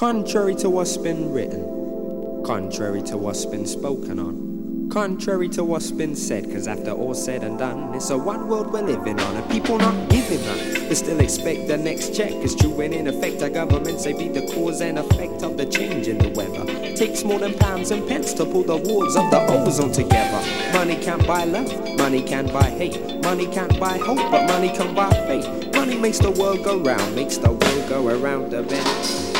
Contrary to what's been written, contrary to what's been spoken on, contrary to what's been said, cause after all said and done, it's a one world we're living on, and people not giving up. They still expect the next check is true, and in effect our governments they be the cause and effect of the change in the weather. Takes more than pounds and pence to pull the wards of the ozone together. Money can't buy love, money can't buy hate, money can't buy hope, but money can buy faith. Money makes the world go round, makes the world go around the bend.